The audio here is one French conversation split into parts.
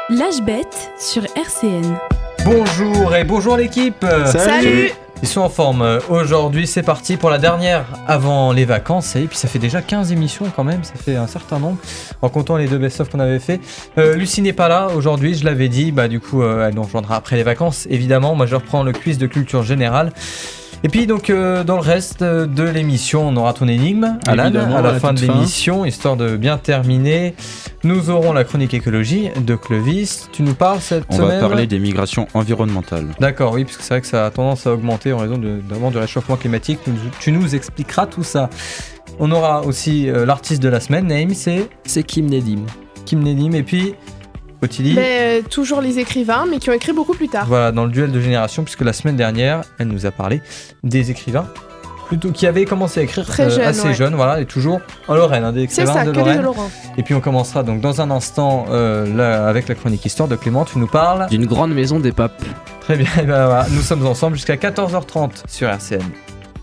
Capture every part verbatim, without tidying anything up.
L'âge bête sur R C N. Bonjour et bonjour l'équipe. Salut. Ils sont en forme. Aujourd'hui, c'est parti pour la dernière avant les vacances. Et puis ça fait déjà quinze émissions quand même, ça fait un certain nombre, en comptant les deux best-of qu'on avait fait. Euh, Lucie n'est pas là aujourd'hui, je l'avais dit. Bah du coup, euh, elle nous rejoindra après les vacances, évidemment. Moi, je reprends le quiz de culture générale. Et puis donc euh, dans le reste de l'émission, on aura ton énigme, Alan, à la fin de l'émission, histoire de bien terminer. Nous aurons la chronique écologie de Clovis. Tu nous parles cette on semaine ? On va parler des migrations environnementales. D'accord, oui, parce que c'est vrai que ça a tendance à augmenter en raison de, du réchauffement climatique. Tu, tu nous expliqueras tout ça. On aura aussi euh, l'artiste de la semaine, Naïm, c'est... C'est Kim Nedim. Kim Nedim, et puis... Ottilie. Mais, euh, toujours les écrivains, mais qui ont écrit beaucoup plus tard. Voilà, dans le duel de génération, puisque la semaine dernière, elle nous a parlé des écrivains plutôt qui avaient commencé à écrire Très euh, jeune, assez ouais. jeunes, voilà, et toujours en Lorraine, hein, des écrivains C'est ça, de que Lorraine. des de Lorraine. Et puis on commencera donc dans un instant euh, là, avec la chronique histoire de Clément. Tu nous parles d'une grande maison des papes. Très bien, et ben, voilà, nous sommes ensemble jusqu'à quatorze heures trente sur R C N.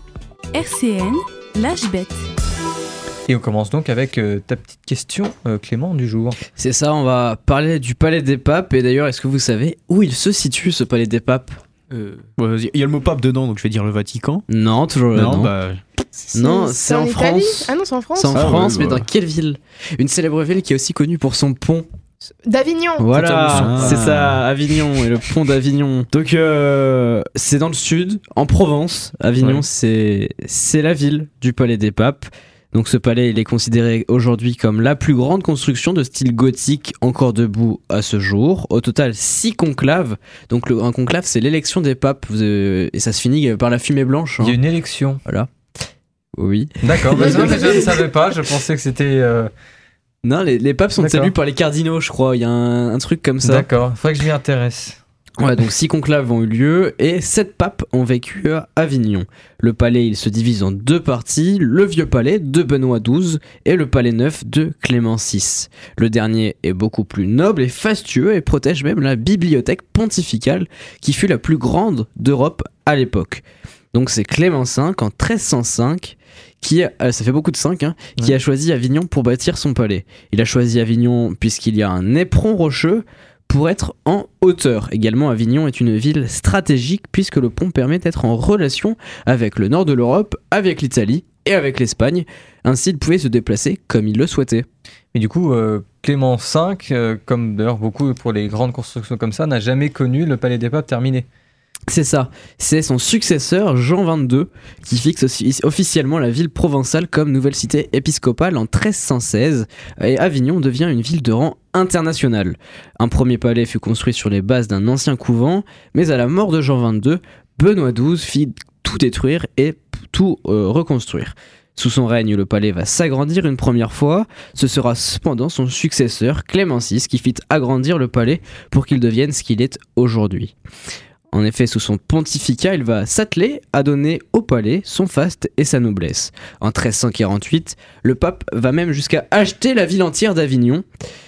R C N, l'âge bête. Et on commence donc avec euh, ta petite question, euh, Clément, du jour. C'est ça, on va parler du palais des papes. Et d'ailleurs, est-ce que vous savez où il se situe, ce palais des papes ? Euh, il y a le mot pape dedans, donc je vais dire le Vatican. Non, toujours le non. non. Bah... C'est, non, c'est, c'est en, en Italie. France. Ah non, c'est en France. C'est en ah, France, ouais, mais bah. dans quelle ville ? Une célèbre ville qui est aussi connue pour son pont. D'Avignon. Voilà, Ah. c'est ça, Avignon et le pont d'Avignon. Donc euh, c'est dans le sud, en Provence. Avignon, Ouais. c'est c'est la ville du palais des papes. Donc ce palais, il est considéré aujourd'hui comme la plus grande construction de style gothique encore debout à ce jour. Au total, six conclaves. Donc le, un conclave, c'est l'élection des papes. Vous, euh, et ça se finit par la fumée blanche. Hein. Il y a une élection. Voilà. Oui. D'accord, bah, c'est vrai, mais je ne savais pas, je pensais que c'était... Euh... Non, les, les papes sont D'accord. élus par les cardinaux, je crois. Il y a un, un truc comme ça. D'accord, il faudrait que je m'y intéresse. Ouais, donc six conclaves ont eu lieu et sept papes ont vécu à Avignon. Le palais, il se divise en deux parties, le vieux palais de Benoît douze et le palais neuf de Clément six. Le dernier est beaucoup plus noble et fastueux et protège même la bibliothèque pontificale qui fut la plus grande d'Europe à l'époque. Donc c'est Clément cinq en treize cent cinq qui a, euh, ça fait beaucoup de cinq, hein, qui Ouais. a choisi Avignon pour bâtir son palais. Il a choisi Avignon puisqu'il y a un éperon rocheux pour être en hauteur. Également, Avignon est une ville stratégique puisque le pont permet d'être en relation avec le nord de l'Europe, avec l'Italie et avec l'Espagne. Ainsi, il pouvait se déplacer comme il le souhaitait. Mais du coup, euh, Clément cinq, euh, comme d'ailleurs beaucoup pour les grandes constructions comme ça, n'a jamais connu le palais des papes terminé. C'est ça, c'est son successeur Jean vingt-deux qui fixe aussi officiellement la ville provençale comme nouvelle cité épiscopale en treize cent seize et Avignon devient une ville de rang international. Un premier palais fut construit sur les bases d'un ancien couvent, mais à la mort de Jean vingt-deux, Benoît douze fit tout détruire et tout euh, reconstruire. Sous son règne, le palais va s'agrandir une première fois. Ce sera cependant son successeur Clément six qui fit agrandir le palais pour qu'il devienne ce qu'il est aujourd'hui. En effet, sous son pontificat, il va s'atteler à donner au palais son faste et sa noblesse. En treize cent quarante-huit, le pape va même jusqu'à acheter la ville entière d'Avignon.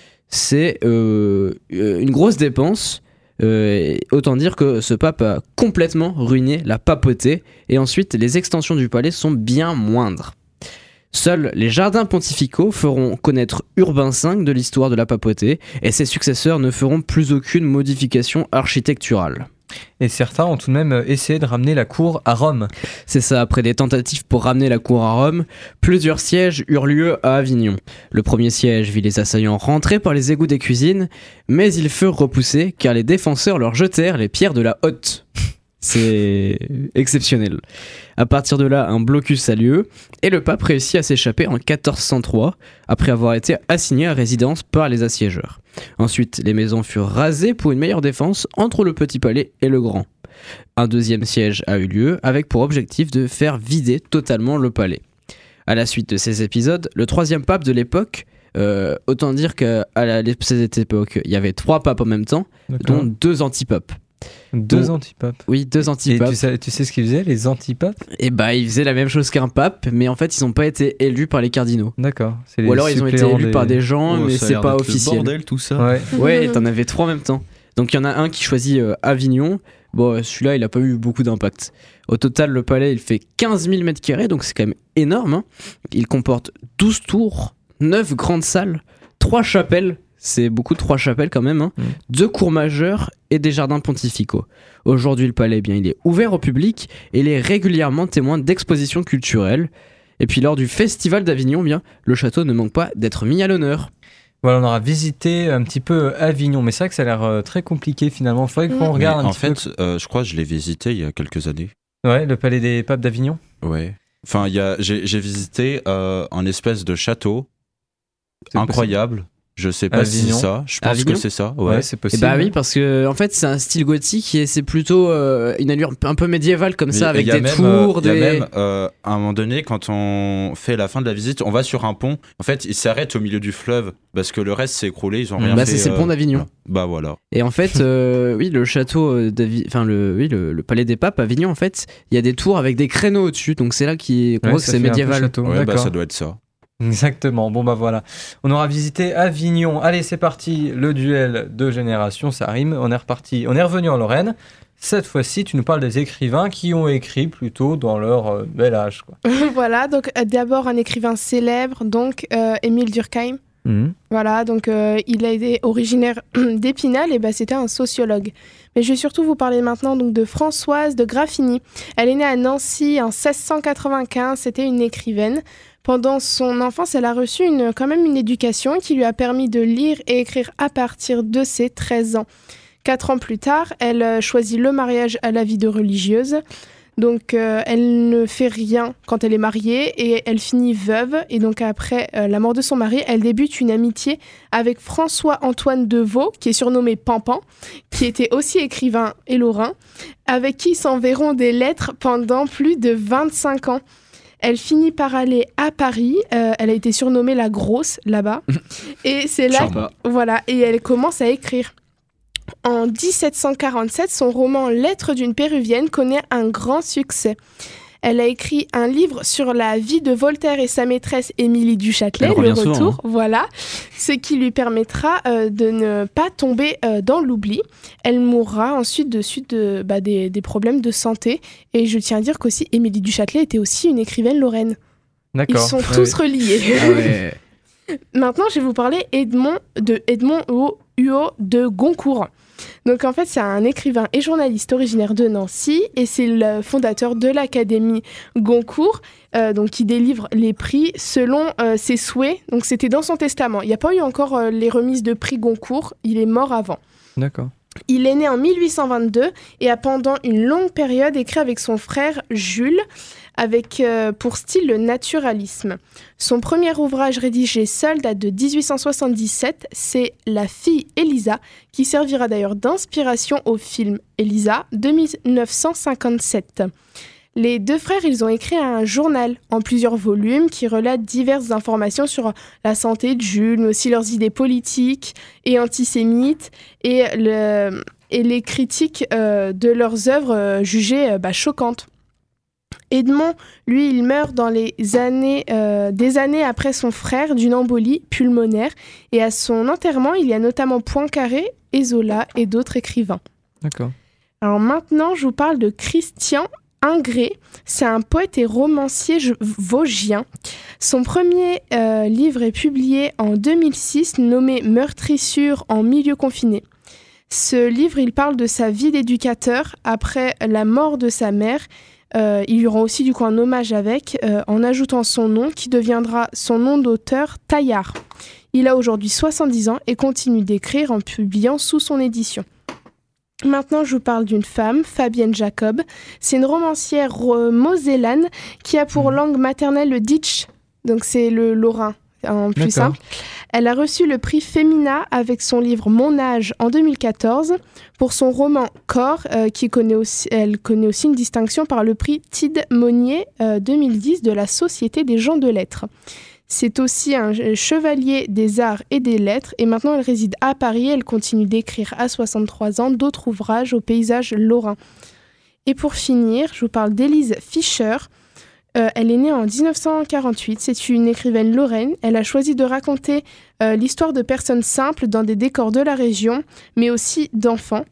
C'est euh, une grosse dépense. Euh, autant dire que ce pape a complètement ruiné la papauté. Et ensuite, les extensions du palais sont bien moindres. Seuls les jardins pontificaux feront connaître Urbain cinq de l'histoire de la papauté. Et ses successeurs ne feront plus aucune modification architecturale. Et certains ont tout de même essayé de ramener la cour à Rome. C'est ça, après des tentatives pour ramener la cour à Rome, plusieurs sièges eurent lieu à Avignon. Le premier siège vit les assaillants rentrer par les égouts des cuisines, mais ils furent repoussés car les défenseurs leur jetèrent les pierres de la hotte. C'est exceptionnel. À partir de là, un blocus a lieu et le pape réussit à s'échapper en quatorze cent trois après avoir été assigné à résidence par les assiégeurs. Ensuite, les maisons furent rasées pour une meilleure défense entre le petit palais et le grand. Un deuxième siège a eu lieu avec pour objectif de faire vider totalement le palais. À la suite de ces épisodes, le troisième pape de l'époque, euh, autant dire qu'à la, cette époque, il y avait trois papes en même temps, D'accord. dont deux antipapes. Deux Donc, antipapes. Oui, deux Et antipapes. tu sais, tu sais ce qu'ils faisaient, les antipapes ? Et bah, ils faisaient la même chose qu'un pape, mais en fait, ils n'ont pas été élus par les cardinaux. D'accord. C'est les Ou alors, ils ont été suppléants élus des- par des gens, Oh, mais ça a c'est l'air pas d'être le officiel. bordel tout ça. Ouais. Ouais, t'en avais trois en même temps. Donc, il y en a un qui choisit euh, Avignon. Bon, celui-là, il a pas eu beaucoup d'impact. Au total, le palais, il fait quinze mille mètres carrés, donc c'est quand même énorme. Hein. Il comporte douze tours, neuf grandes salles, trois chapelles. C'est beaucoup trois chapelles quand même, hein. Mmh. Deux cours majeures et des jardins pontificaux. Aujourd'hui, le palais, eh bien, il est ouvert au public et il est régulièrement témoin d'expositions culturelles. Et puis lors du festival d'Avignon, eh bien, le château ne manque pas d'être mis à l'honneur. Voilà, on aura visité un petit peu Avignon, mais c'est vrai que ça a l'air euh, très compliqué finalement. Faudrait qu'on Mmh. regarde Mais un en petit fait, euh, je crois que je l'ai visité il y a quelques années. peu. Ouais, le palais des papes d'Avignon. Ouais. Enfin, il y a, j'ai, j'ai visité euh, un espèce de château C'est incroyable. Je sais pas si Avignon. c'est ça. Je pense Avignon que c'est ça. Ouais, Ouais. c'est Et possible. bah oui, parce que en fait, c'est un style gothique et c'est plutôt euh, une allure un peu médiévale comme Mais ça, avec il y a des même, tours, euh, il y a des. même, euh, à un moment donné, quand on fait la fin de la visite, on va sur un pont. En fait, ils s'arrêtent au milieu du fleuve parce que le reste s'est écroulé. Ils ont rien Bah, fait. c'est- c'est le pont d'Avignon. Bah voilà. Et en fait, euh, oui, le château euh, d'Avi- enfin le, oui, le, le palais des papes à Avignon, en fait, il y a des tours avec des créneaux au-dessus, donc c'est là qui, qu'on Ouais, voit que ça c'est fait un peu médiéval. château. Ouais, bah D'accord. ça doit être ça. Exactement, bon bah voilà. On aura visité Avignon. Allez, c'est parti, le duel de génération, ça rime. On est reparti, on est revenu en Lorraine. Cette fois-ci, tu nous parles des écrivains qui ont écrit plutôt dans leur euh, bel âge, quoi. Voilà, donc euh, d'abord un écrivain célèbre, donc euh, Émile Durkheim. Mhm. Voilà, donc euh, il a été originaire d'Épinal et bah, c'était un sociologue. Mais je vais surtout vous parler maintenant donc, de Françoise de Graffigny. Elle est née à Nancy en seize cent quatre-vingt-quinze, c'était une écrivaine. Pendant son enfance, elle a reçu une, quand même une éducation qui lui a permis de lire et écrire à partir de ses treize ans. Quatre ans plus tard, elle euh, choisit le mariage à la vie de religieuse. Donc, euh, elle ne fait rien quand elle est mariée et elle finit veuve. Et donc, après euh, la mort de son mari, elle débute une amitié avec François-Antoine Deveau, qui est surnommé Pampan, qui était aussi écrivain et lorrain, avec qui ils s'enverront des lettres pendant plus de vingt-cinq ans. Elle finit par aller à Paris. Euh, elle a été surnommée la grosse là-bas. Et c'est là, Sympa. voilà, et elle commence à écrire. En dix-sept cent quarante-sept, son roman Lettres d'une Péruvienne connaît un grand succès. Elle a écrit un livre sur la vie de Voltaire et sa maîtresse Émilie du Châtelet, Elle le revient souvent, retour, voilà, ce qui lui permettra euh, de ne pas tomber euh, dans l'oubli. Elle mourra ensuite de suite de, bah, des, des problèmes de santé. Et je tiens à dire qu'aussi Émilie du Châtelet était aussi une écrivaine lorraine. Ils D'accord. sont Ouais, tous oui. reliés. Ah ouais. Maintenant, je vais vous parler Edmond de Edmond Huot de Goncourt. Donc en fait, c'est un écrivain et journaliste originaire de Nancy et c'est le fondateur de l'Académie Goncourt, euh, donc qui délivre les prix selon euh, ses souhaits. Donc c'était dans son testament. Il n'y a pas eu encore euh, les remises de prix Goncourt. Il est mort avant. D'accord. Il est né en mille huit cent vingt-deux et a pendant une longue période écrit avec son frère Jules, avec euh, pour style le naturalisme. Son premier ouvrage rédigé seul date de dix-huit cent soixante-dix-sept, c'est La fille Elisa, qui servira d'ailleurs d'inspiration au film Elisa de mille neuf cent cinquante-sept. Les deux frères, ils ont écrit un journal en plusieurs volumes qui relate diverses informations sur la santé de Jules, mais aussi leurs idées politiques et antisémites et, le, et les critiques euh, de leurs œuvres euh, jugées euh, bah, choquantes. Edmond, lui, il meurt dans les années, euh, des années après son frère d'une embolie pulmonaire et à son enterrement, il y a notamment Poincaré, Zola et d'autres écrivains. D'accord. Alors maintenant, je vous parle de Christian Ingré. C'est un poète et romancier vosgien. Son premier euh, livre est publié en deux mille six, nommé Meurtrissure en milieu confiné. Ce livre, il parle de sa vie d'éducateur après la mort de sa mère. Euh, il y aura aussi du coup un hommage avec, euh, en ajoutant son nom qui deviendra son nom d'auteur Taillard. Il a aujourd'hui soixante-dix ans et continue d'écrire en publiant sous son édition. Maintenant, je vous parle d'une femme, Fabienne Jacob. C'est une romancière euh, mosellane qui a pour langue maternelle le ditch, donc c'est le lorrain en plus D'accord. simple. Elle a reçu le prix Femina avec son livre Mon âge en deux mille quatorze pour son roman Corps, euh, qui connaît aussi, elle connaît aussi une distinction par le prix Tide Monnier euh, deux mille dix de la Société des gens de lettres. C'est aussi un chevalier des arts et des lettres et maintenant elle réside à Paris. Elle continue d'écrire à soixante-trois ans d'autres ouvrages au paysage lorrain. Et pour finir, je vous parle d'Élise Fischer. Euh, elle est née en dix-neuf cent quarante-huit, c'est une écrivaine lorraine. Elle a choisi de raconter euh, l'histoire de personnes simples dans des décors de la région, mais aussi d'enfants.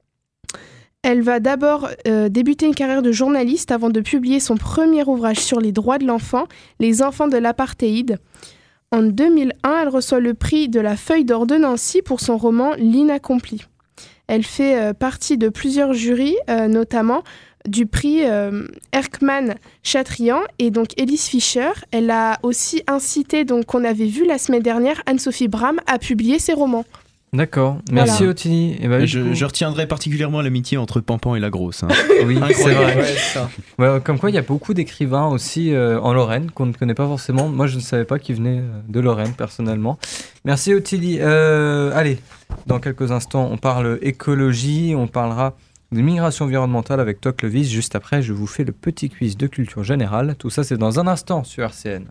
Elle va d'abord euh, débuter une carrière de journaliste avant de publier son premier ouvrage sur les droits de l'enfant, Les enfants de l'apartheid. En deux mille un, elle reçoit le prix de la Feuille d'Or de Nancy pour son roman L'Inaccompli. Elle fait euh, partie de plusieurs jurys, euh, notamment du prix euh, Erckmann-Chatrian et donc Elise Fischer. Elle a aussi incité, donc qu'on avait vu la semaine dernière, Anne-Sophie Braham à publier ses romans. D'accord, merci Voilà. Ottilie. Eh ben, du je, coup- je retiendrai particulièrement l'amitié entre Pampan et la grosse. hein. Oui, c'est Incroyable. vrai. Ouais, ça. Ouais, comme quoi, il y a beaucoup d'écrivains aussi euh, en Lorraine qu'on ne connaît pas forcément. Moi, je ne savais pas qu'ils venaient euh, de Lorraine, personnellement. Merci Ottilie. Euh, allez, dans quelques instants, on parle écologie, on parlera de migration environnementale avec toi, Clovis. Juste après, je vous fais le petit quiz de culture générale. Tout ça, c'est dans un instant sur R C N.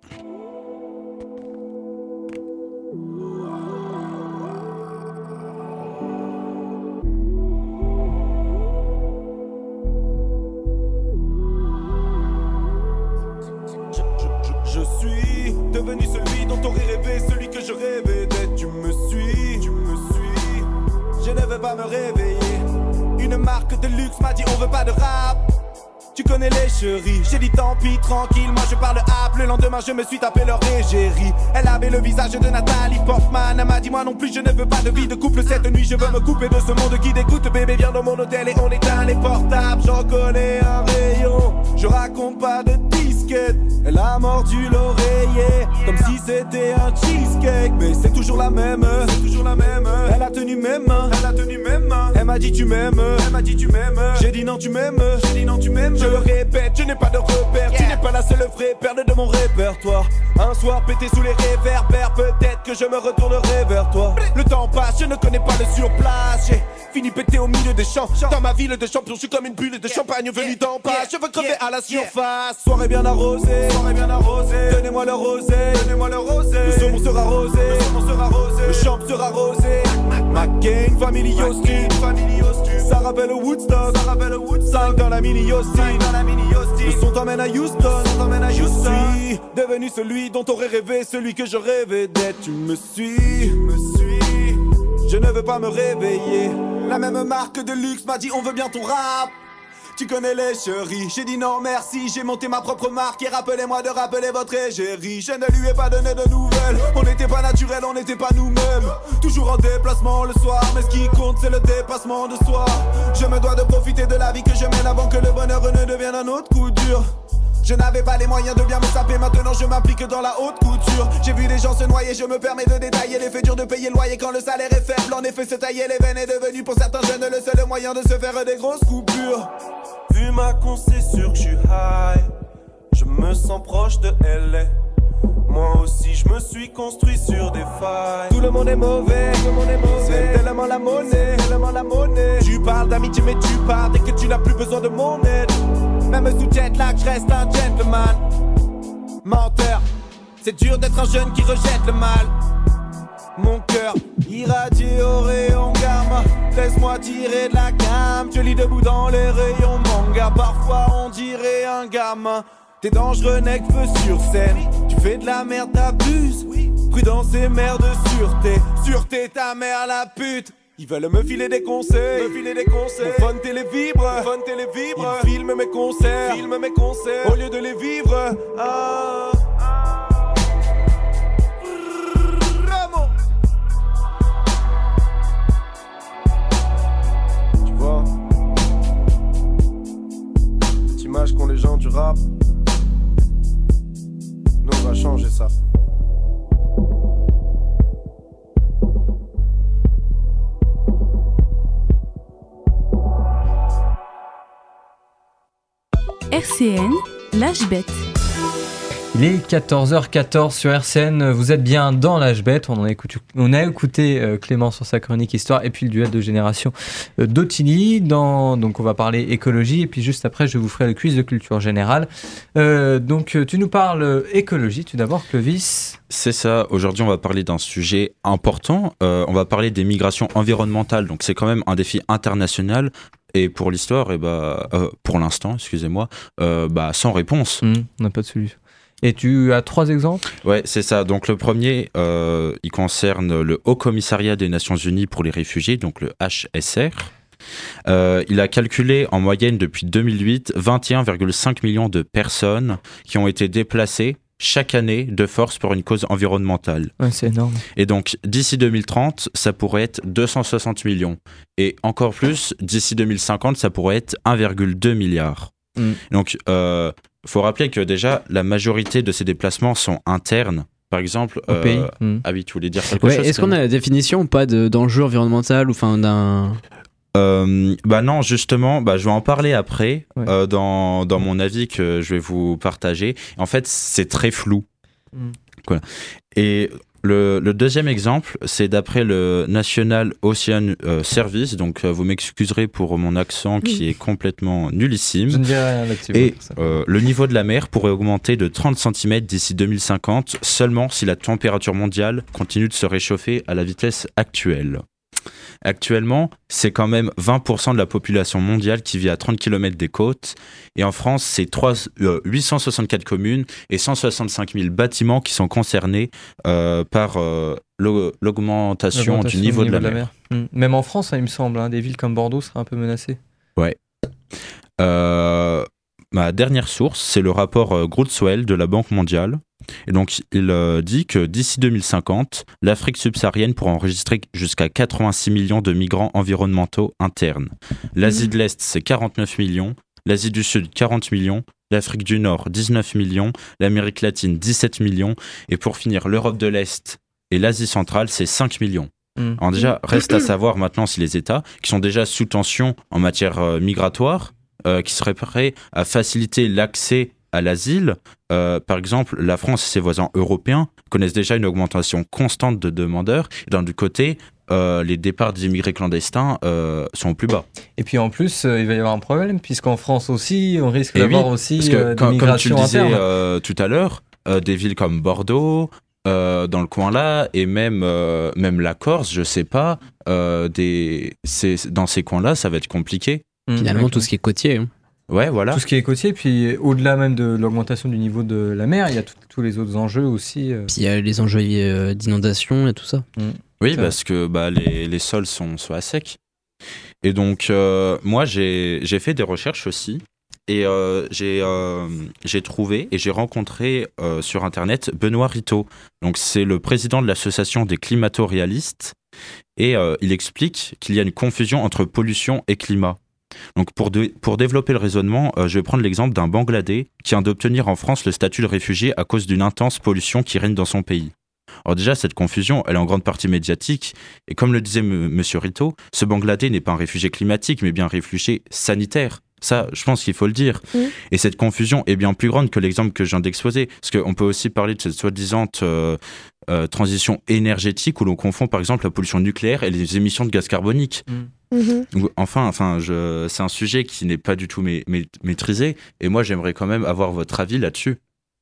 Je, je, je suis devenu celui dont t'aurais rêvé, celui que je rêvais d'être. Tu me suis, tu me suis. Je ne veux pas me réveiller. Une marque de luxe m'a dit on veut pas de rap. Tu connais les chéris, j'ai dit tant pis, tranquille, moi je parle app. Le lendemain je me suis tapé leur égérie. Elle avait le visage de Nathalie Portman. Elle m'a dit moi non plus je ne veux pas de vie de couple. Cette nuit je veux me couper de ce monde qui dégoûte. Bébé viens dans mon hôtel et on éteint les portables. J'en connais un rayon, je raconte pas de disquette. Elle a mordu l'oreiller, comme si c'était un cheesecake. Mais c'est toujours la même, c'est toujours la même. Elle a tenu mes mains, elle a tenu mes mains. Elle m'a dit tu m'aimes, elle m'a dit tu m'aimes. J'ai dit non tu m'aimes, j'ai dit non tu m'aimes. Je le répète, je n'ai pas de repère. Tu n'es pas la seule vraie perle de mon répertoire. Un soir pété sous les réverbères, peut-être que je me retournerai vers toi. Le temps passe, je ne connais pas le surplace. J'ai fini pété au milieu des champs. Dans ma ville de champion, je suis comme une bulle de champagne venue d'en bas. Je veux crever à la surface. Soirée bien arrosée, soirée bien arrosée. Donnez-moi le rosé, donnez-moi le rosé. Le saumon sera rosé, le saumon sera rosé. Le champ sera rosé. Ma gang, family Austin, family Austin. Ça rappelle Woodstock, ça rappelle Woodstock. Dans la mini Austin, dans la mini Austin. Le son t'emmène à Houston, son t'emmène à Houston. Je suis devenu celui dont t'aurais rêvé, celui que je rêvais d'être. Tu me suis, tu me suis. Je ne veux pas me réveiller. La même marque de luxe m'a dit on veut bien ton rap. Tu connais les chéris, j'ai dit non merci. J'ai monté ma propre marque et rappelez-moi de rappeler votre égérie. Je ne lui ai pas donné de nouvelles. On n'était pas naturel, on n'était pas nous-mêmes. Toujours en déplacement le soir, mais ce qui compte c'est le dépassement de soi. Je me dois de profiter de la vie que je mène avant que le bonheur ne devienne un autre coup dur. Je n'avais pas les moyens de bien me saper, maintenant je m'implique dans la haute couture. J'ai vu des gens se noyer, je me permets de détailler les faits durs de payer le loyer quand le salaire est faible. En effet, se tailler les veines est devenu pour certains jeunes le seul moyen de se faire des grosses coupures. Vu ma con, c'est sûr que je suis high. Je me sens proche de L A. Moi aussi je me suis construit sur des failles. Tout le monde est mauvais, tout le monde est mauvais. C'est tellement la monnaie, tellement la monnaie. Tu parles d'amitié mais tu pars dès que tu n'as plus besoin de mon aide. Même sous jet lag, je reste un gentleman. Menteur, c'est dur d'être un jeune qui rejette le mal. Mon cœur irradié au rayon gamma. Laisse-moi tirer de la gamme. Je lis debout dans les rayons manga. Parfois on dirait un gamin. T'es dangereux, nec, feu sur scène. Tu fais de la merde, t'abuses. Prudence et mère de sûreté. Sûreté, ta mère la pute. Ils veulent me filer des conseils, me filer des conseils. Mon phone télé vibre, mon phone télé vibre. Ils filment mes concerts, filment mes concerts. Au lieu de les vivre, ah. Ramo. Tu vois, cette image qu'ont les gens du rap. Nous on va changer ça. R C N, l'âge bête. Il est quatorze heures quatorze sur R C N, vous êtes bien dans l'âge bête, on, a écouté, on a écouté euh, Clément sur sa chronique histoire et puis le duel de génération euh, d'Ottilie, dans, donc on va parler écologie et puis juste après je vous ferai le quiz de culture générale. Euh, donc tu nous parles écologie tout d'abord, Clovis. C'est ça, aujourd'hui on va parler d'un sujet important, euh, on va parler des migrations environnementales, donc c'est quand même un défi international. Et pour l'histoire, et bah, euh, pour l'instant, excusez-moi, euh, bah, sans réponse. Mmh, on n'a pas de solution. Et tu as trois exemples ? Ouais, c'est ça. Donc le premier, euh, il concerne le Haut Commissariat des Nations Unies pour les réfugiés, donc le H S R. Euh, il a calculé en moyenne depuis deux mille huit vingt et un virgule cinq millions de personnes qui ont été déplacées chaque année de force pour une cause environnementale. Ouais, c'est énorme. Et donc, d'ici deux mille trente, ça pourrait être deux cent soixante millions. Et encore plus, d'ici deux mille cinquante, ça pourrait être un virgule deux milliard. Mm. Donc, il euh, faut rappeler que déjà, la majorité de ces déplacements sont internes. Par exemple, Au euh, pays. Mm. ah oui, tu voulais dire quelque Ouais, chose est-ce qu'on a la définition ou pas de, d'enjeu environnemental ou enfin d'un. Euh, bah non, justement, bah je vais en parler après Ouais. euh, dans, dans mon avis que je vais vous partager. En fait, c'est très flou. Mm. Voilà. Et le, le deuxième exemple, c'est d'après le National Ocean euh, Service. Donc, euh, vous m'excuserez pour mon accent qui est complètement nullissime. Je ne dirai rien là-dessus. Et pour ça. euh, le niveau de la mer pourrait augmenter de trente centimètres d'ici deux mille cinquante, seulement si la température mondiale continue de se réchauffer à la vitesse actuelle. Actuellement, c'est quand même vingt pour cent de la population mondiale qui vit à trente kilomètres des côtes. Et en France, c'est trois, euh, huit cent soixante-quatre communes et cent soixante-cinq mille bâtiments qui sont concernés euh, par euh, l'aug- l'augmentation, L'augmentation du niveau de la mer. Mm. Même en France, hein, il me semble, hein, des villes comme Bordeaux seraient un peu menacées. Euh, ma dernière source, c'est le rapport euh, Grootwell de la Banque mondiale. Et donc, il euh, dit que d'ici deux mille cinquante, l'Afrique subsaharienne pourra enregistrer jusqu'à quatre-vingt-six millions de migrants environnementaux internes. L'Asie de l'Est, c'est quarante-neuf millions. L'Asie du Sud, quarante millions. L'Afrique du Nord, dix-neuf millions. L'Amérique latine, dix-sept millions. Et pour finir, l'Europe de l'Est et l'Asie centrale, c'est cinq millions. Mm. Alors déjà, reste à savoir maintenant si les États, qui sont déjà sous tension en matière euh, migratoire, euh, qui seraient prêts à faciliter l'accès à l'asile. Euh, par exemple, la France et ses voisins européens connaissent déjà une augmentation constante de demandeurs. D'un autre côté, euh, les départs des immigrés clandestins euh, sont au plus bas. Et puis en plus, euh, il va y avoir un problème, puisqu'en France aussi, on risque Et d'avoir oui, aussi Parce que, euh, des comme, comme tu le migrations disais internes. euh, tout à l'heure, euh, des villes comme Bordeaux, euh, dans le coin là, et même, euh, même la Corse, je sais pas, euh, des, c'est, dans ces coins-là, ça va être compliqué. Mm. Finalement, tout ce qui est côtier. hein. Ouais, voilà. Tout ce qui est côtier, puis au-delà même de l'augmentation du niveau de la mer, il y a tout- tous les autres enjeux aussi. euh. Puis il y a les enjeux euh, d'inondation et tout ça. Oui, Ça parce que bah, les, les sols sont, sont à sec. Et donc, euh, moi, j'ai, j'ai fait des recherches aussi. Et euh, j'ai, euh, j'ai trouvé et j'ai rencontré euh, sur Internet Benoît Ritaud. Donc, c'est le président de l'association des climato-réalistes. Et euh, il explique qu'il y a une confusion entre pollution et climat. Donc, pour, de- pour développer le raisonnement, euh, je vais prendre l'exemple d'un Bangladais qui vient d'obtenir en France le statut de réfugié à cause d'une intense pollution qui règne dans son pays. Alors déjà, cette confusion, elle est en grande partie médiatique. Et comme le disait M. Monsieur Ritaud, ce Bangladais n'est pas un réfugié climatique, mais bien un réfugié sanitaire. Ça, je pense qu'il faut le dire. Mmh. Et cette confusion est bien plus grande que l'exemple que je viens d'exposer. Parce qu'on peut aussi parler de cette soi-disant euh, euh, transition énergétique où l'on confond par exemple la pollution nucléaire et les émissions de gaz carbonique. Mhm. Donc, Enfin, enfin je, c'est un sujet qui n'est pas du tout ma- ma- maîtrisé. Et moi, j'aimerais quand même avoir votre avis là-dessus.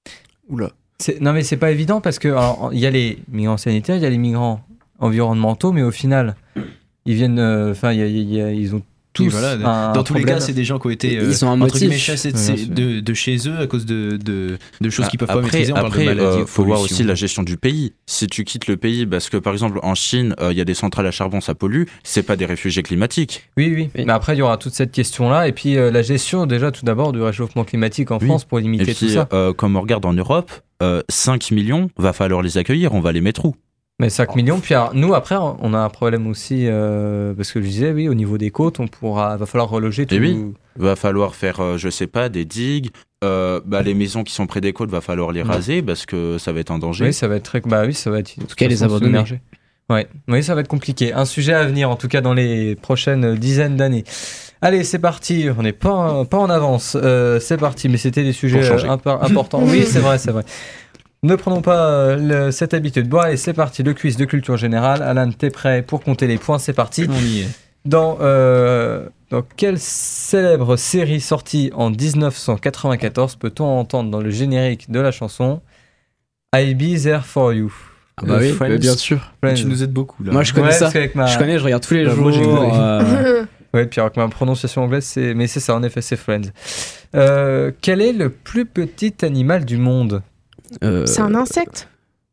Oula. C'est- Non, mais c'est pas évident parce que alors, il y a les migrants sanitaires, il y a les migrants environnementaux, mais au final, ils viennent. Enfin, il y a- il y a- ils ont tous. Oui, voilà. un Dans tous les problème. cas, c'est des gens qui ont été Ils euh, ont un entre motif. guillemets, chassés de, Ouais, ces- bien sûr. de, de chez eux à cause de, de, de choses qu'ils peuvent pas après, maîtriser. On après, parle de maladies, euh, de faut voir pollution. aussi la gestion du pays. Si tu quittes le pays, parce que par exemple en Chine, euh, il y a des centrales à charbon, ça pollue. C'est pas des réfugiés climatiques. Oui, oui, Oui. Mais après, il y aura toute cette question-là. Et puis, euh, la gestion, déjà, tout d'abord, du réchauffement climatique en Oui. France pour Et limiter tout puis, ça. euh, comme on regarde en Europe, euh, cinq millions, va falloir les accueillir. On va les mettre où? Mais cinq millions. Puis, alors, nous, après, on a un problème aussi. euh, parce que je disais, oui, au niveau des côtes, on pourra. Va falloir reloger tout. Et oui. Va falloir faire, euh, je sais pas, des digues. Euh, bah, les maisons qui sont près des côtes, va falloir les Ouais. raser parce que ça va être un danger. Oui, ça va être très. Bah oui, ça va être. En tout cas, les abandonner. Ouais. Oui, ça va être compliqué. Un sujet à venir, en tout cas, dans les prochaines dizaines d'années. Allez, c'est parti. On n'est pas, pas en avance. Euh, c'est parti. Mais c'était des sujets Pour changer. euh, impo- importants. Oui, c'est vrai, c'est vrai. Ne prenons pas euh, le- cette habitude. Bon, allez, c'est parti. Le quiz de culture générale. Alan, t'es prêt pour compter les points? C'est parti. On y est. Dans, euh, dans quelle célèbre série sortie en dix-neuf cent quatre-vingt-quatorze peut-on entendre dans le générique de la chanson I'll Be There For You? Ah bah Euh, oui, Friends. mais bien sûr. Friends. Tu nous aides beaucoup là. Moi, je connais Ouais, ça. parce qu'avec ma... Je connais, je regarde tous les Bah, jours. moi, j'ai rigolé. euh, Ouais, puis alors que ma prononciation anglaise, c'est... Mais c'est ça, en effet, c'est Friends. Euh, quel est le plus petit animal du monde? euh, C'est un insecte.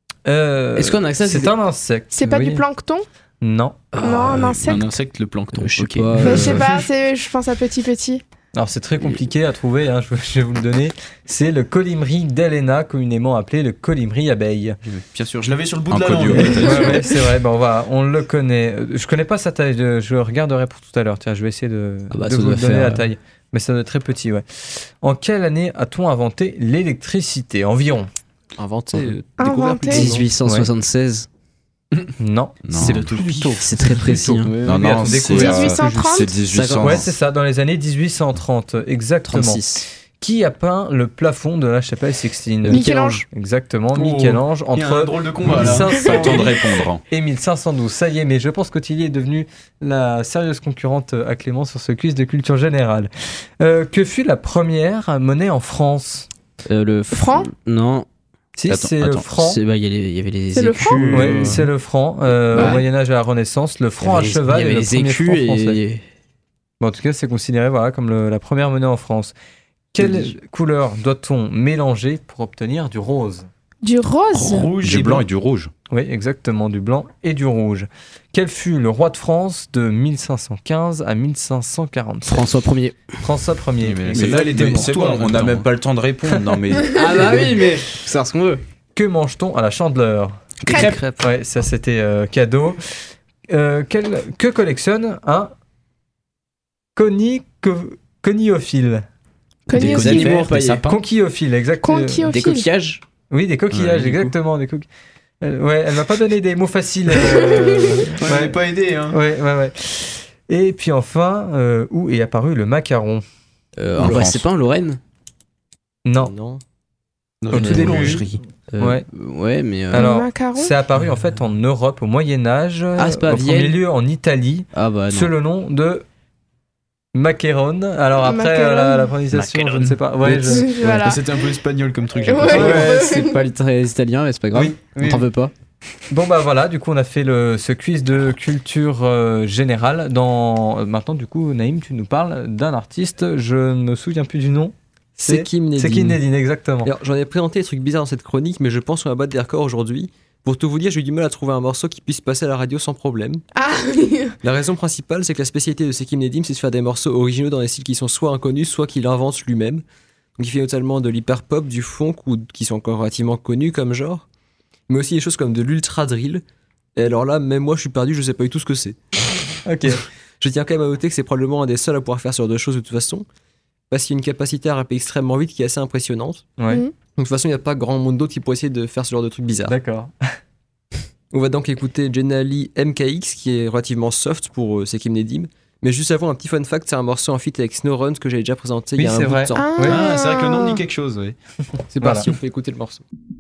Euh, Est-ce qu'on a accès à C'est ces- un insecte. C'est pas oui. du plancton. Non. Non, un Euh, insecte. Un insecte, le plancton. Je sais Ok. pas. Mais Euh, je sais pas, c'est- je pense à petit petit. Alors c'est très compliqué à trouver, hein, je, je vais vous le donner. C'est le colibri d'Helena, communément appelé le colibri abeille. Bien sûr, je l'avais sur le bout de la Inconnu, langue. ouais. Ouais, ouais, c'est vrai, ben on, va, on le connaît. Je connais pas sa taille, je, je regarderai pour tout à l'heure. Tiens, je vais essayer de, Ah bah, de ça vous doit donner faire, la euh, taille. Mais ça doit être très petit, ouais. En quelle année a-t-on inventé l'électricité? Environ. Inventé, euh, Inventé. découvert plutôt. dix-huit cent soixante-seize. Non. Non. C'est le tout tôt. C'est très précis. hein. Non, Oui, non, attends, c'est découvert. euh, dix-huit cent trente c'est dix-huit cents. Ouais, c'est ça, dans les années dix-huit cent trente, exactement. trente-six. Qui a peint le plafond de la chapelle Sixtine? Michel-Ange. Exactement, Oh, Michel-Ange, Il y a un entre drôle de combat là. Pas le temps de mille cinq cents répondre. hein. et mille cinq cent douze. Ça y est, mais je pense qu'Ottilie est devenue la sérieuse concurrente à Clément sur ce quiz de culture générale. Euh, que fut la première monnaie en France? Euh, le f- Franc Non. Si, Attends, c'est le attends. franc. C'est- bah, Il y, a les- il y avait les C'est le écus. franc Oui, euh, c'est le franc. Euh, Ouais. Au Moyen-Âge et à la Renaissance, le il y franc à avait les- cheval il y est avait le les premier écus franc et- français. Bon, en tout cas, c'est considéré voilà, comme le- la première monnaie en France. Quelle couleur doit-on mélanger pour obtenir du rose? Du rose. Rouge Du et blanc et du rouge. Oui, exactement, du blanc et du rouge. Quel fut le roi de France de mille cinq cent quinze à mille cinq cent quarante-sept? François Ier. François Ier. Mais Mais c'est là, là, elle était Mais pour c'est toi, bon, en on même n'a temps. même pas le temps de répondre. Non, mais Ah bah oui, mais faut savoir ce qu'on veut. Que mange-t-on à la Chandeleur? Crêpes. Crêpes. Ouais, ça c'était euh, cadeau. Euh, quel- que collectionne un conico- coniophile? Connu Des aussi. animaux Des empaillés. sapins. Conquiophile, exactement. Conquiophile. Des coquillages. Oui, des coquillages, Ouais, du coup. exactement. Des coqui- Euh, ouais, elle m'a pas donné des mots faciles. euh, Ouais, m'avait pas aidé, hein. ouais, ouais, ouais. Et puis enfin, euh, où est apparu le macaron? Euh, En en vrai, France. c'est pas en Lorraine. Non. Non. Au tout début. Euh, Ouais. Ouais, mais. euh, Alors, macaron. c'est apparu en fait en Europe au Moyen Âge, Ah, c'est pas à au premier Vienne lieu en Italie, Ah bah non. sous le nom de macaron. Alors après Macaron. euh, la, la prononciation, je ne sais pas. Ouais, je- Voilà. C'était un peu espagnol comme truc, j'ai Ouais. l'impression. Ouais, c'est pas très italien, mais c'est pas grave. Oui, oui. On t'en veut pas. Bon bah voilà, du coup on a fait le, ce quiz de culture euh, générale. Dans euh, maintenant du coup Naïm, tu nous parles d'un artiste, je ne me souviens plus du nom. C'est Kim Nedine. C'est Kim Nedine, exactement. Alors, j'en ai présenté des trucs bizarres dans cette chronique, mais je pense qu'on va battre des records aujourd'hui. Pour tout vous dire, j'ai eu du mal à trouver un morceau qui puisse passer à la radio sans problème. Ah oui. La raison principale, c'est que la spécialité de Sekim Nedim, c'est de faire des morceaux originaux dans des styles qui sont soit inconnus, soit qu'il invente lui-même. Donc il fait notamment de l'hyper-pop, du funk, ou qui sont encore relativement connus comme genre, mais aussi des choses comme de l'ultra-drill. Et alors là, même moi, je suis perdu, je sais pas du tout ce que c'est. Ok. Je tiens quand même à noter que c'est probablement un des seuls à pouvoir faire ce genre de choses de toute façon, parce qu'il y a une capacité à rapper extrêmement vite qui est assez impressionnante. Ouais. Mhm. Donc de toute façon, il n'y a pas grand monde d'autres qui pourrait essayer de faire ce genre de trucs bizarres. D'accord. On va donc écouter Jenali M K X qui est relativement soft pour euh, Sekim Nedim. Mais juste avant, un petit fun fact, c'est un morceau en feat avec Snowruns que j'ai déjà présenté il y Oui, a un c'est bout vrai. de temps. Ah, Ah, c'est vrai que le nom me dit quelque chose, oui. C'est Voilà. parti, on peut écouter le morceau.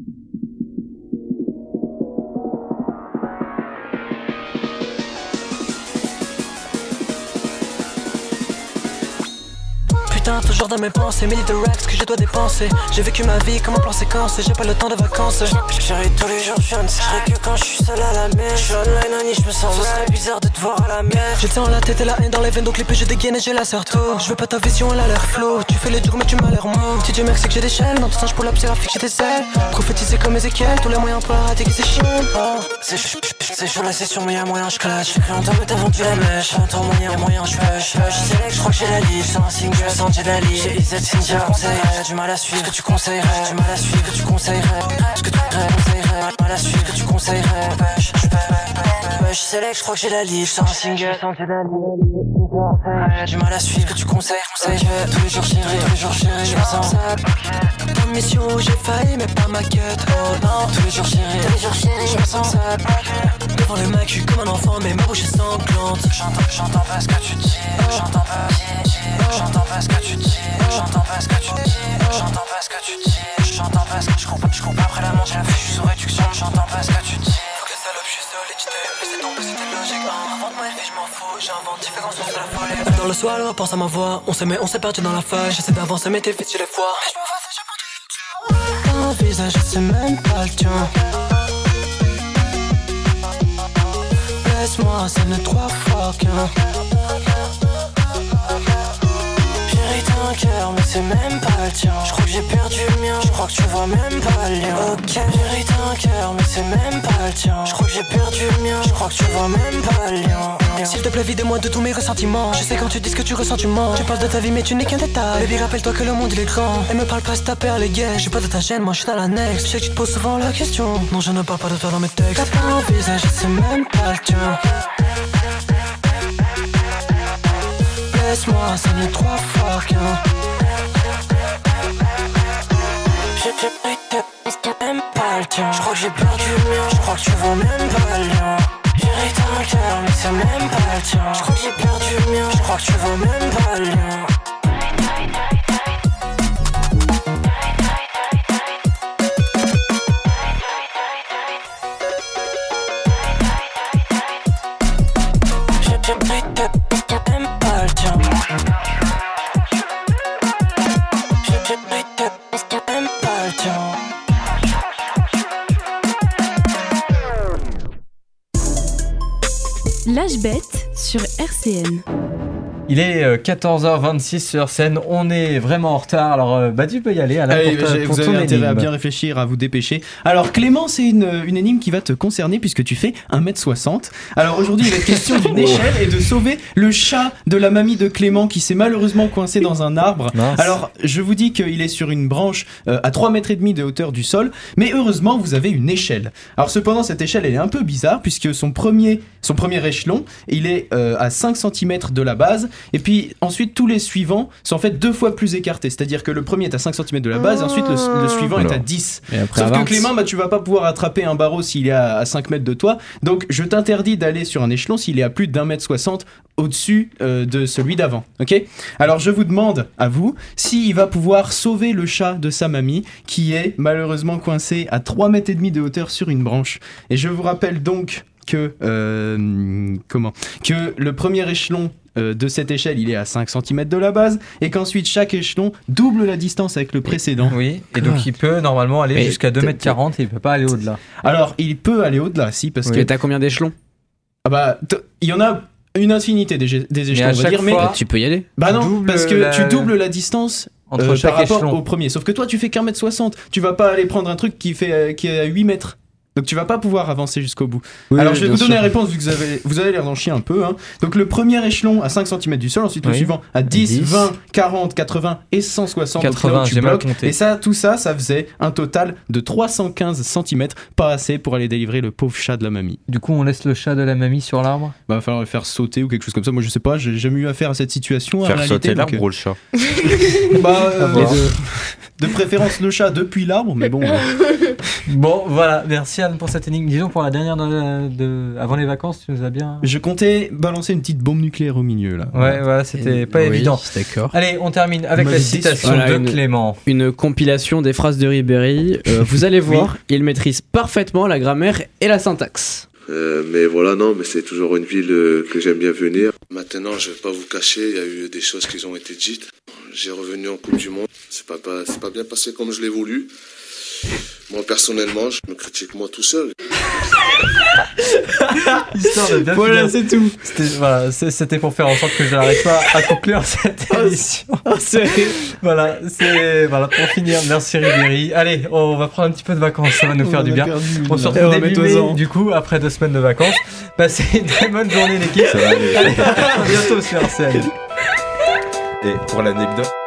Putain, toujours dans mes pensées, mille de racks que je dois dépenser. J'ai vécu ma vie comme un plan séquence et j'ai pas le temps de vacances. Chérie, tous les jours, je suis un serai que quand je suis seul à la mer. Je suis online, Annie, je me sens vrai. Ce serait bizarre de te voir à la mer. J'ai le sang, la tête et la haine dans les veines, donc les je dégaine et j'ai la serre tout. Je veux pas ta vision, elle a l'air flow. Tu fais les trucs, mais tu m'as l'air mou. Si Dieu merci que j'ai des chaînes, dans ton singe pour la psyraphique, j'ai des ailes. Prophétisé comme Ezekiel, tous les moyens pour arrêter que c'est chiant. Oh, c'est ch- ch- c'est chaud la session, mais y'a moyen, je clash. J'ai cru entendre, mais t'as vendu la mèche. J'entends moyen, y'a moyen, je push. Je sais je crois que j'ai la liste. Sans un signe, je sens j'ai la liste. J'ai Izet, Cynthia, conseillerais. Du mal à suivre, que tu conseillerais. Du mal à suivre, que tu conseillerais. Ce que tu conseillerais. Du mal à suivre, que tu conseillerais. Push, je push, select, je crois que j'ai la liste. Sans un single, sans j'ai la liste. Du mal à suivre, que tu conseilles, conseilles. Tous les jours j'irai, tous les jours j'irai. Je me sens sale. Ta mission, j'ai failli, mais pas ma quête. Oh non, tous les jours j'irai, tous les jours j'irai. Je me sens sale. Devant le mec, je suis comme un enfant, mais ma bouche est sanglante. J'entends, j'entends pas ce que tu dis. J'entends pas, j'entends pas ce que tu dis. J'entends pas ce que tu dis. J'entends pas ce que tu dis. J'entends pas ce que je coupe, je coupe après la montre, j'ai la fiche, je suis sous réduction. J'entends pas ce que tu dis. Faut que les salopes, je suis sollicité. Mais c'est tombé, c'était logique. Invente ma vie, je m'en fous. J'invente différence entre la folie. Dans le soir, alors pense à ma voix. On s'aimait, on s'est perdu dans la feuille. J'essaie d'avancer, mais t'es vite, je les vois. Je me vois, j'ai perdu. Un visage, c'est même pas le tien. Laisse-moi, c'est ne trois fois qu'un. Chérie, t'as un cœur mais c'est même pas le tien. Je crois que j'ai perdu le mien, je crois que tu vois même pas le lien. Ok, mérite un cœur mais c'est même pas le tien. Je crois que j'ai perdu le mien, je crois que tu vois même pas le lien. S'il te plaît vide-moi de tous mes ressentiments. Je sais quand tu dis ce que tu ressens tu mens. Tu parles de ta vie mais tu n'es qu'un détail. Baby rappelle-toi que le monde il est grand. Et me parle pas si ta paire les gays. Je suis pas de ta chaîne, moi je suis dans la next. Je sais que tu te poses souvent la question. Non je ne parle pas de toi dans mes textes. T'as pas un visage et c'est même pas le tien. Laisse-moi, ça n'est trois fois qu'un. J'ai pris tes c'est même pas le tien. Je crois que j'ai perdu le mien, je crois que tu vois même pas le lien. J'hérite un cœur mais c'est même pas le tien. Je crois que j'ai perdu le mien, je crois que tu vois même pas le lien. L'âge bête sur R C N. Il est euh, quatorze heures vingt-six sur scène, on est vraiment en retard, alors euh, bah tu peux y aller Alain. Allez, pour ta, vous pour avez ton intérêt à énigme. bien réfléchir, à vous dépêcher. Alors Clément, c'est une, une énigme qui va te concerner puisque tu fais un mètre soixante. Alors aujourd'hui il va être question d'une échelle et de sauver le chat de la mamie de Clément qui s'est malheureusement coincé dans un arbre. Mince. Alors je vous dis qu'il est sur une branche euh, à trois mètres et demi de hauteur du sol, mais heureusement vous avez une échelle. Alors cependant cette échelle elle est un peu bizarre puisque son premier, son premier échelon il est euh, à cinq centimètres de la base et puis ensuite tous les suivants sont en fait deux fois plus écartés, c'est-à-dire que le premier est à cinq centimètres de la base et ensuite le, le suivant Alors. est à dix. Et après, Sauf à que vingt. Clément, bah, tu vas pas pouvoir attraper un barreau s'il est à, à cinq mètres de toi, donc je t'interdis d'aller sur un échelon s'il est à plus d'un mètre soixante au-dessus euh, de celui d'avant, ok ? Alors je vous demande à vous s'il va pouvoir sauver le chat de sa mamie qui est malheureusement coincé à trois mètres et demi de hauteur sur une branche. Et je vous rappelle donc que euh, comment que le premier échelon euh, de cette échelle il est à cinq centimètres de la base et qu'ensuite chaque échelon double la distance avec le précédent. Oui, et donc il peut normalement aller Mais jusqu'à deux mètres quarante et il peut pas aller au-delà. Alors il peut aller au-delà si parce Et que t'as combien d'échelons? ah bah t- il y en a une infinité des, gé- des échelons à on va chaque dire mais fois- Bah, tu peux y aller. bah non double parce que la- tu doubles la distance Entre euh, chaque par rapport échelon. au premier, sauf que toi tu fais qu'un mètre soixante, tu vas pas aller prendre un truc qui fait euh, qui est à huit mètres. Donc tu vas pas pouvoir avancer jusqu'au bout. Oui, Alors oui, je vais bien vous donner sûr. la réponse vu que vous avez, vous avez l'air d'en chier un peu. Hein. Donc le premier échelon à cinq centimètres du sol, ensuite le Oui. suivant à dix, dix. vingt, quarante, quatre-vingts et cent soixante. Donc là où quatre-vingts, tu j'ai mal bloques. compté. Et ça, tout ça, ça faisait un total de trois cent quinze centimètres, pas assez pour aller délivrer le pauvre chat de la mamie. Du coup on laisse le chat de la mamie sur l'arbre. Bah, va falloir le faire sauter ou quelque chose comme ça. Moi je sais pas, j'ai jamais eu affaire à cette situation. en Faire réalité, sauter donc, l'arbre ou le chat euh, bah, euh, À voir. de, de préférence le chat depuis l'arbre, mais bon. euh, Bon voilà, merci Anne pour cette énigme. Disons pour la dernière de, de- avant les vacances, tu nous as bien... Je comptais balancer une petite bombe nucléaire au milieu là. Ouais voilà, c'était pas Oui, évident. D'accord. Allez, on termine avec Vous la m'avez citation déçu. Voilà, de une- Clément. Une compilation des phrases de Ribéry. Euh, vous allez voir, il maîtrise parfaitement la grammaire et la syntaxe. Euh, mais voilà, non, mais c'est toujours une ville euh, que j'aime bien venir. Maintenant, je vais pas vous cacher, il y a eu des choses qui ont été dites. J'ai revenu en Coupe du Monde. C'est pas, pas, c'est pas bien passé comme je l'ai voulu. Moi, personnellement, je me critique moi tout seul. Histoire de bien Voilà, finir. c'est tout. C'était, voilà, c'est- c'était pour faire en sorte que je n'arrive pas à conclure cette émission. Voilà, c'est voilà pour finir. Merci Ribéry. Allez, on va prendre un petit peu de vacances, ça va nous faire du bien. On se retrouve début mai, du coup, après deux semaines de vacances. Passez une très bonne journée l'équipe. Ça va aller. Allez, à bientôt sur R C N. Et pour l'anecdote